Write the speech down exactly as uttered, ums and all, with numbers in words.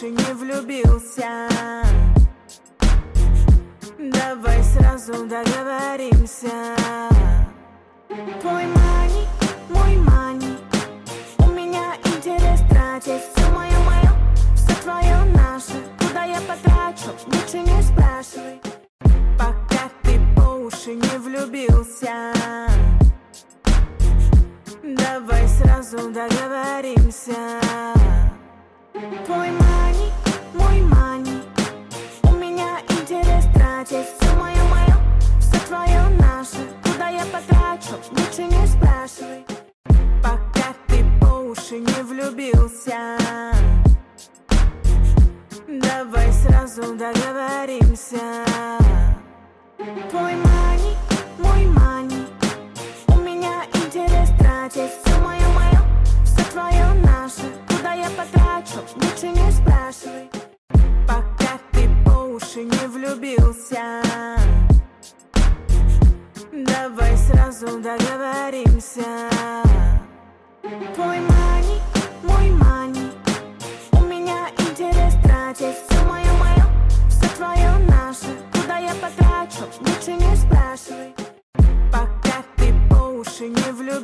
уши не влюбился. Давай сразу договоримся. Твой мани, мой мани, у меня интерес тратить. Все мое, мое, все твое, наше. Куда я потрачу, лучше не спрашивай. Пока ты по уши не влюбился. Давай сразу договоримся. Твой мани, мой мани, у меня интерес тратить. Все мое, мое, все твое, наше. Куда я потрачу, лучше не спрашивай. Пока ты по уши не влюбился. Давай сразу договоримся. Твой мани, мой мани, у меня интерес тратить. Все мое, мое, все твое, наше. Куда я потрачу, лучше не спрашивай. Пока ты по уши не влюбился. Давай сразу договоримся.